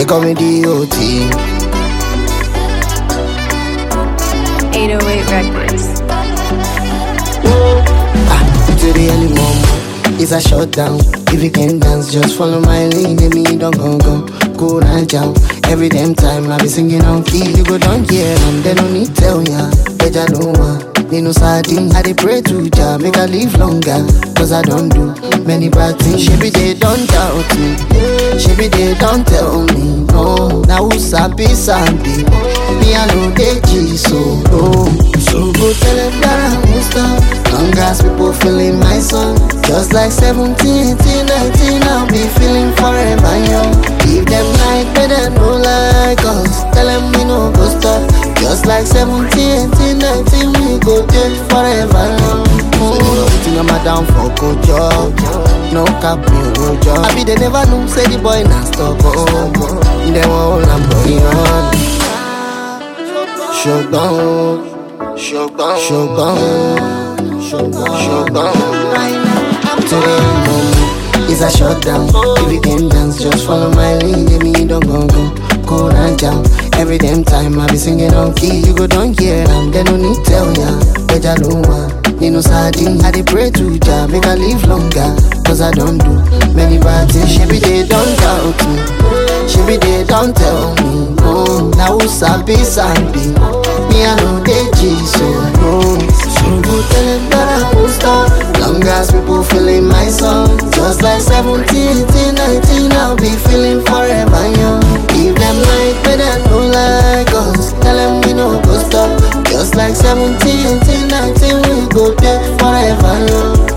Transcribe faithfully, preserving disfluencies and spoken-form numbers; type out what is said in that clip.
call me D O T. eight oh eight Records. Ah, to the early morning, it's a shutdown. If you can dance, just follow my lead. Let me don't go go, go and jump. Every damn time I be singing on key, you go down here and they don't need tell ya. Better no one, they no sardine. I dey pray to Jah, make I live longer. Cause I don't do many bad things. She be they don't doubt me, she be they don't tell me. No, now who sabi sabi, me I know they G so low. So go tell them that I won't stop. Long as people feeling my song. Just like seventeen, eighteen, nineteen, I'll be feeling forever young. Give them like better no like us. Tell them we no go stop. Just like seventeen, eighteen, nineteen, we go take forever young. Everything I'm a down for good job. No cap, no job. I be they never know, say the boy not stop. Oh, they won't I'm going on. Showdown. Showdown, showdown, showdown, showdown. Today morning, it's a shutdown. If you can dance, just follow my lead. Let me don't go go, go and jump. Every damn time I be singing on key, you go down here and they don't need tell ya. Better no one, you know sardine. I dey pray to Jah, make I live longer. Cause I don't do many bad things. She be they don't doubt me, she be they don't tell me. No, now who sabi sabi. Me I know they G so no. So go tell them that I won't stop. Long as people feeling my song. Just like seventeen, eighteen, nineteen, I'll be feeling forever young. Give them like better no like us. Tell them we no go stop. Just like seventeen, eighteen, nineteen, we go there forever young.